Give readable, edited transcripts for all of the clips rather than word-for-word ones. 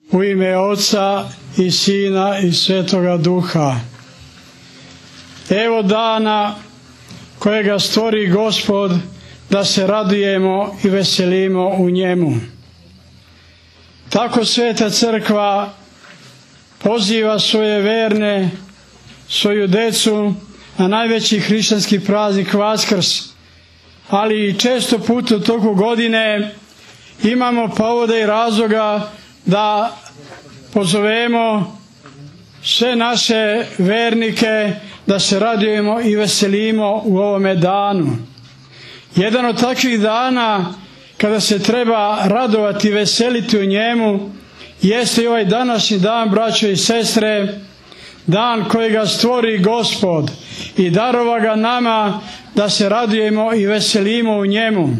U ime Oca i Sina i Svetoga Duha. Evo dana kojega stvori Gospod, da se radujemo i veselimo u njemu. Tako Sveta Crkva poziva svoje verne, svoju decu na najveći hrišćanski praznik Vaskrs, ali i često puta u toku godine imamo povoda i razloga da pozovemo sve naše vernike da se radujemo i veselimo u ovome danu. Jedan od takvih dana kada se treba radovati i veseliti u njemu jeste i ovaj današnji dan, braćo i sestre, dan kojega stvori Gospod i darova ga nama da se radujemo i veselimo u njemu.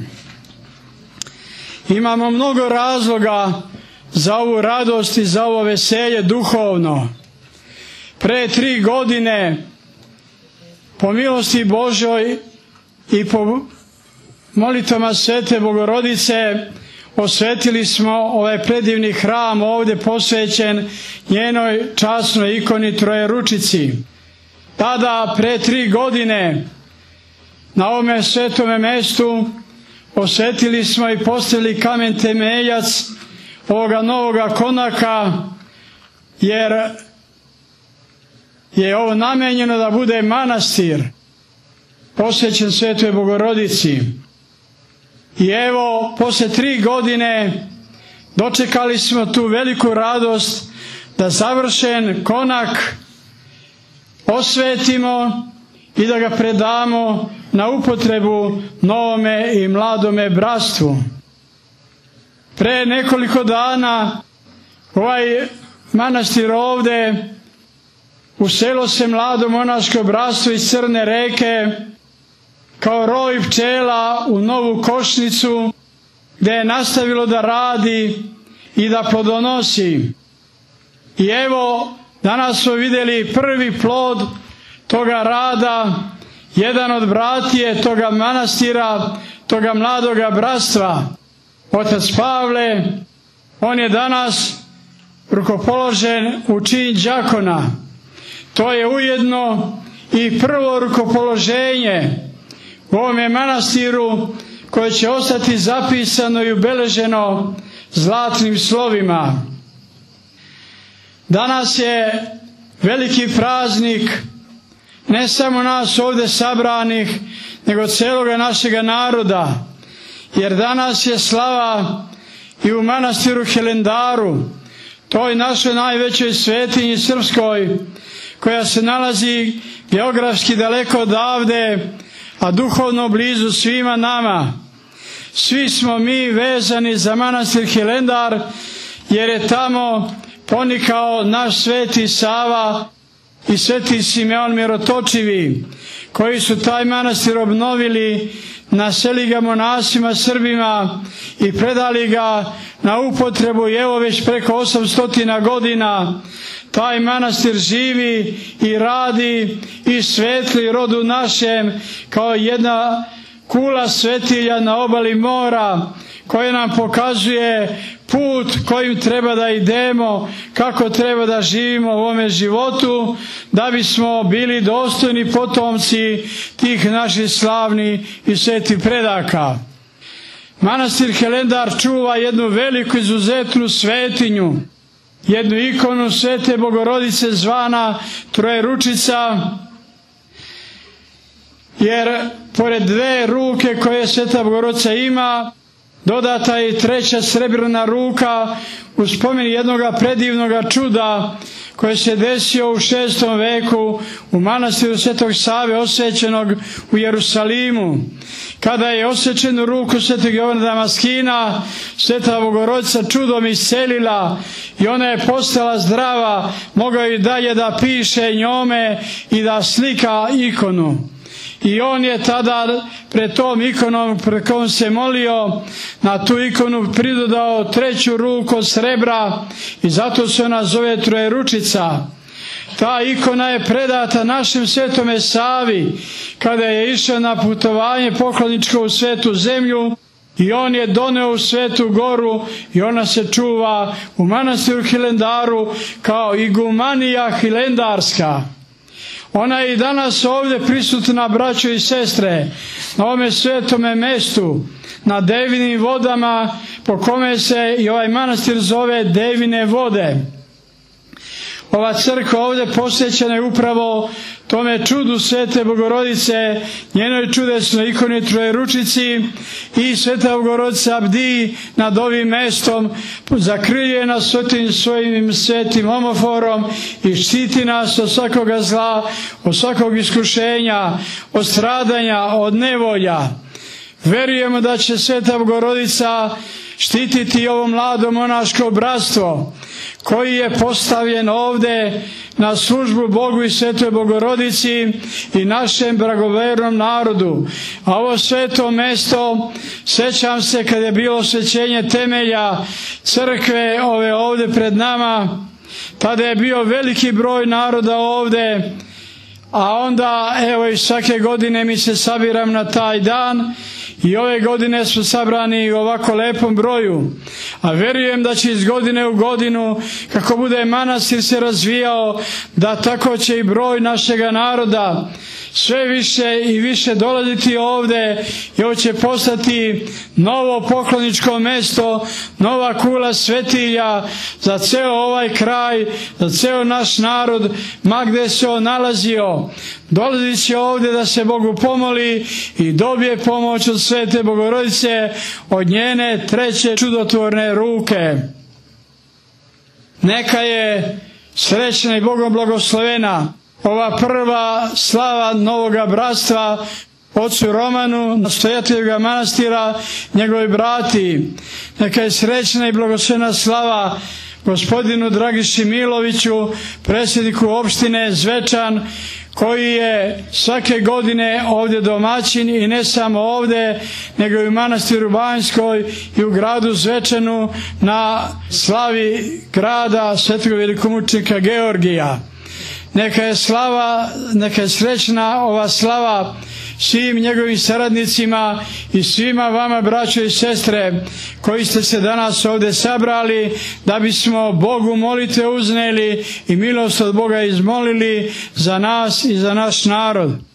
Imamo mnogo razloga za ovu radost i za ovo veselje duhovno. Pre 3 godine, po milosti Božoj i po molitvama Svete Bogorodice, osvetili smo ovaj predivni hram ovdje posvećen njenoj časnoj ikoni Trojeručici. Tada, pre 3 godine, na ovome svetome mestu osvetili smo i postavili kamen temeljac ovoga novoga konaka, jer je ovo namenjeno da bude manastir posvećen Svetoj Bogorodici. I evo, posle 3 godine dočekali smo tu veliku radost da završen konak osvetimo i da ga predamo na upotrebu novome i mladome bratstvu. Pre nekoliko dana ovaj manastir ovde uselo se mlado monaško bratstvo iz Crne Reke kao roj pčela u novu košnicu, gde je nastavilo da radi i da plodonosi. I evo, danas smo vidjeli prvi plod toga rada. Jedan od bratije toga manastira, toga mladoga bratstva, otac Pavle, on je danas rukopoložen u čin đakona. To je ujedno i prvo rukopoloženje u ovome manastiru koje će ostati zapisano i ubeleženo zlatnim slovima. Danas je veliki praznik ne samo nas ovdje sabranih, nego celoga našega naroda, jer danas je slava i u manastiru Hilandaru, toj našoj najvećoj svetinji srpskoj, koja se nalazi geografski daleko odavde, a duhovno blizu svima nama. Svi smo mi vezani za manastir Hilandar, jer je tamo ponikao naš sveti Sava i sveti Simeon Mirotočivi, koji su taj manastir obnovili, naseli ga monasima Srbima i predali ga na upotrebu, i evo već preko 800 godina taj manastir živi i radi i svetli rodu našem kao jedna kula svetilja na obali mora, koja nam pokazuje put kojim treba da idemo, kako treba da živimo u ovome životu, da bismo bili dostojni potomci tih naših slavnih i svetih predaka. Manastir Hilandar čuva jednu veliku izuzetnu svetinju, jednu ikonu Svete Bogorodice zvana Trojeručica, jer pored 2 ruke koje Sveta Bogorodica ima, dodata je i 3. srebrna ruka u spomen jednoga predivnoga čuda koje se desio u 6. veku u manastiru Svetog Save osvećenog u Jerusalimu. Kada je osvećenu ruku Svetog Jovana Damaskina Sveta Bogorodica čudom iscelila i ona je postala zdrava, mogao je dalje da piše njome i da slika ikonu. I on je tada pred tom ikonom, pred kojom se molio, na tu ikonu pridodao 3. ruku od srebra i zato se ona zove Trojeručica. Ta ikona je predata našem Svetome Savi kada je išao na putovanje pokloničko u Svetu zemlju i on je doneo u Svetu Goru i ona se čuva u manastiru Hilandaru kao igumanija hilendarska. Ona je i danas ovdje prisutna, braćo i sestre, na ovome svetome mestu, na Devinim vodama, po kome se i ovaj manastir zove Devine vode. Ova crkva ovdje posvećena je upravo tome čudu Svete Bogorodice, njenoj čudesnoj ikoni Trojeručici, i Sveta Bogorodica bdi nad ovim mestom, zakrilje nas svojim svetim omoforom i štiti nas od svakoga zla, od svakog iskušenja, od stradanja, od nevolja. Vjerujemo da će Sveta Bogorodica štititi ovo mlado monaško bratstvo koji je postavljen ovdje na službu Bogu i Svetoj Bogorodici i našem blagovernom narodu. A ovo sveto mesto, sjećam se kad je bilo osvećenje temelja crkve ove ovdje pred nama, tada je bio veliki broj naroda ovdje, a onda evo i svake godine mi se sabiram na taj dan i ove godine smo sabrani u ovako lepom broju, a vjerujem da će iz godine u godinu, kako bude manastir se razvijao, da tako će i broj našega naroda sve više i više dolaziti ovdje i ovo će postati novo pokloničko mesto, nova kula svetilja za ceo ovaj kraj, za ceo naš narod, ma gde se on nalazio. Dolazit će ovdje da se Bogu pomoli i dobije pomoć od Svete Bogorodice, od njene treće čudotvorne ruke. Neka je srećna i Bogom blagoslovena ova prva slava novoga bratstva ocu Romanu, nastojatelju manastira, njegovi brati. Neka je srećna i blagoslovena slava gospodinu Dragiši Miloviću, predsjedniku opštine Zvečan, koji je svake godine ovdje domaćin i ne samo ovdje, nego i u manastiru Banjskoj i u gradu Zvečanu na slavi grada svetog velikomučenika Georgija. Neka je srećna ova slava svim njegovim saradnicima i svima vama, braćo i sestre, koji ste se danas ovdje sabrali, da bismo Bogu molitve uzneli i milost od Boga izmolili za nas i za naš narod.